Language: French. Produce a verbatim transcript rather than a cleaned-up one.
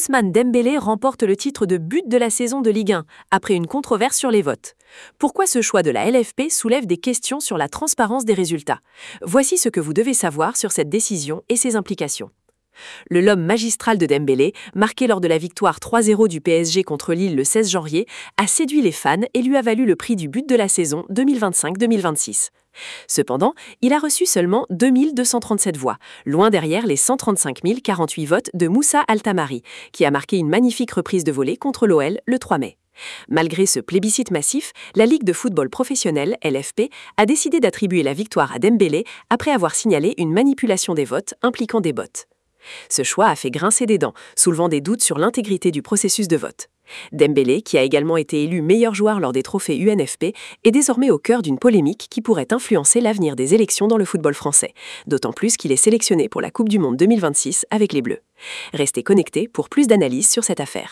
Ousmane Dembélé remporte le titre de but de la saison de Ligue un, après une controverse sur les votes. Pourquoi ce choix de la L F P soulève des questions sur la transparence des résultats? Voici ce que vous devez savoir sur cette décision et ses implications. Le lobe magistral de Dembélé, marqué lors de la victoire trois zéro du P S G contre Lille le seize janvier, a séduit les fans et lui a valu le prix du but de la saison deux mille vingt-cinq deux mille vingt-six. Cependant, il a reçu seulement deux mille deux cent trente-sept voix, loin derrière les cent trente-cinq mille quarante-huit votes de Moussa Altamari, qui a marqué une magnifique reprise de volée contre l'O L le trois mai. Malgré ce plébiscite massif, la Ligue de football professionnel, L F P, a décidé d'attribuer la victoire à Dembélé après avoir signalé une manipulation des votes impliquant des bots. Ce choix a fait grincer des dents, soulevant des doutes sur l'intégrité du processus de vote. Dembélé, qui a également été élu meilleur joueur lors des trophées U N F P, est désormais au cœur d'une polémique qui pourrait influencer l'avenir des élections dans le football français, d'autant plus qu'il est sélectionné pour la Coupe du Monde deux mille vingt-six avec les Bleus. Restez connectés pour plus d'analyses sur cette affaire.